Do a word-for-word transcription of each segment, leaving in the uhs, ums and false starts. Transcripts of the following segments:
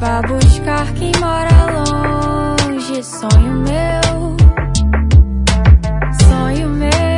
Vá buscar quem mora longe, sonho meu, sonho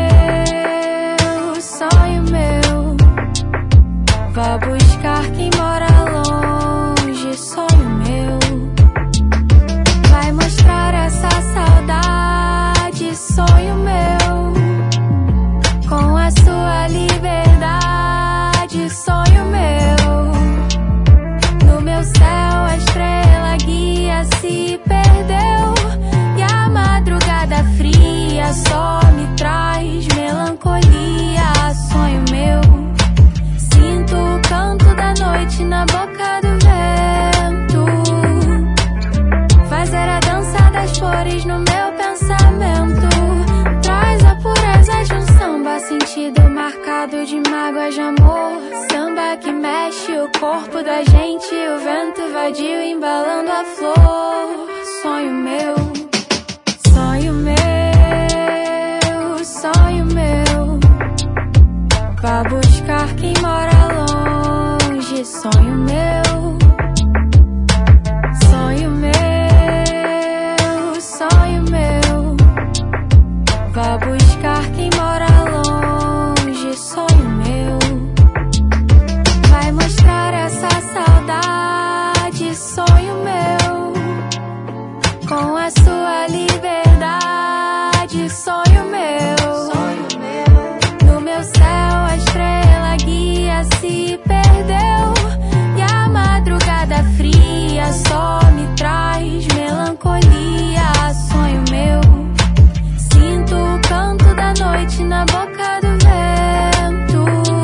meu, sonho meu. Vá buscar quem mora longe, sonho meu. Vai mostrar essa saudade, sonho meu, com a sua liberdade, sonho meu. No meu céu a estrela guia se perdeu, e a madrugada fria só me traz melancolia, sonho meu. Sinto o canto da noite na boca do vento, fazer a dança das flores no meu pensamento. Traz a pureza de um samba, sentido marcado de mágoa de amor. Samba que mexe o corpo da gente, o vento vadio embalando a flor. Sonho meu, sonho meu, sonho meu. Vá buscar quem mora longe, sonho meu, sonho meu, sonho meu. Vá buscar quem mora longe, sonho meu. Vai mostrar essa saudade, sonho meu, com a sua liberdade, sonho meu. No meu céu a estrela guia se perdeu, e a madrugada fria só me traz melancolia, sonho meu. Sinto o canto da noite na boca do vento,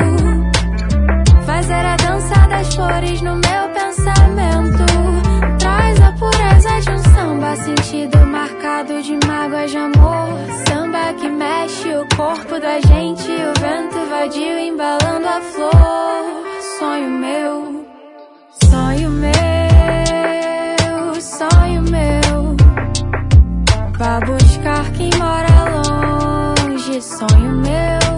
fazer a dança das flores no meu pensamento. Traz a pureza de um samba, sentido marcado de mágoa de amor. Samba que mexe o corpo da gente, o vento vadio embalando a flor. Sonho meu, sonho meu, sonho meu. Vá buscar quem mora longe, sonho meu,